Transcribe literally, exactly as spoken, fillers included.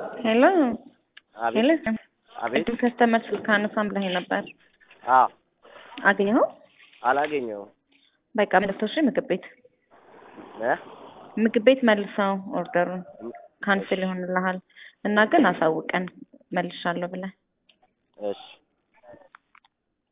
ሄሎ አቤት ሄሎ አቤት እድል ከስተመር ስልክ አነሳም ብለኸኝ ነበር። አዎ አገኘኸው? አላገኘሁም። በቃ መልሰው እሺ። ምግብ ቤት እ ምግብ ቤት መልሰው ኦርደሩን ካንስል ይሆንልሃል እና ግን አሳውቀን መልሻለሁ ብለህ እሺ